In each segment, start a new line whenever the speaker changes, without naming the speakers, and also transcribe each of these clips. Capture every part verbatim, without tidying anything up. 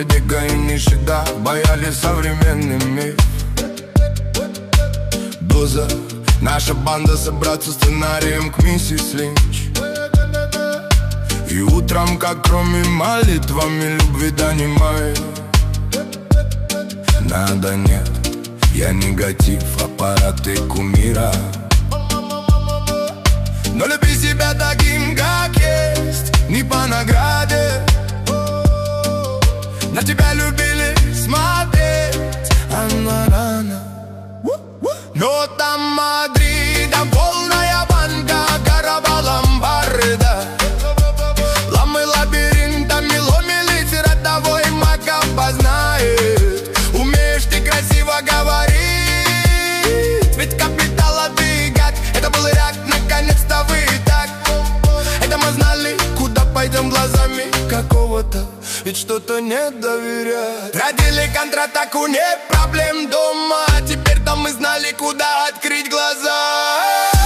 Дига и Нишида бояли современный мир. Доза, наша банда собраться сценарием к миссис Линч. И утром, как кроме молитвами любви донимаю. Надо, нет, я негатив, аппараты кумира. Но люби себя таким, как есть, не по награде. На тебя любили смотреть, а рано. Но там Мадрид, там полная банка, гороба ломбарда. Ламы лабиринтами ломились, родовой маг опознает. Умеешь ты красиво говорить, ведь капитала ты гад. Это был ряд, наконец-то вы так. Это мы знали, куда пойдем глазами какого-то, ведь что-то не доверяет. Родили контратаку, нет проблем дома. Теперь-то мы знали, куда открыть глаза.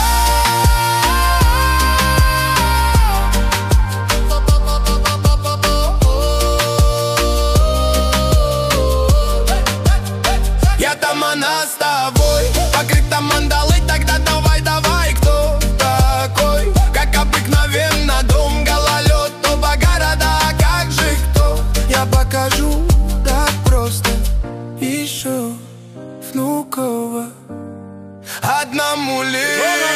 Я там, она с тобой, покрыта мандалой, тогда давай, давай, кто такой? Как обыкновенно, дом, гололед, оба города, как же кто? Я покажу так просто, еще Внуково одному лишь.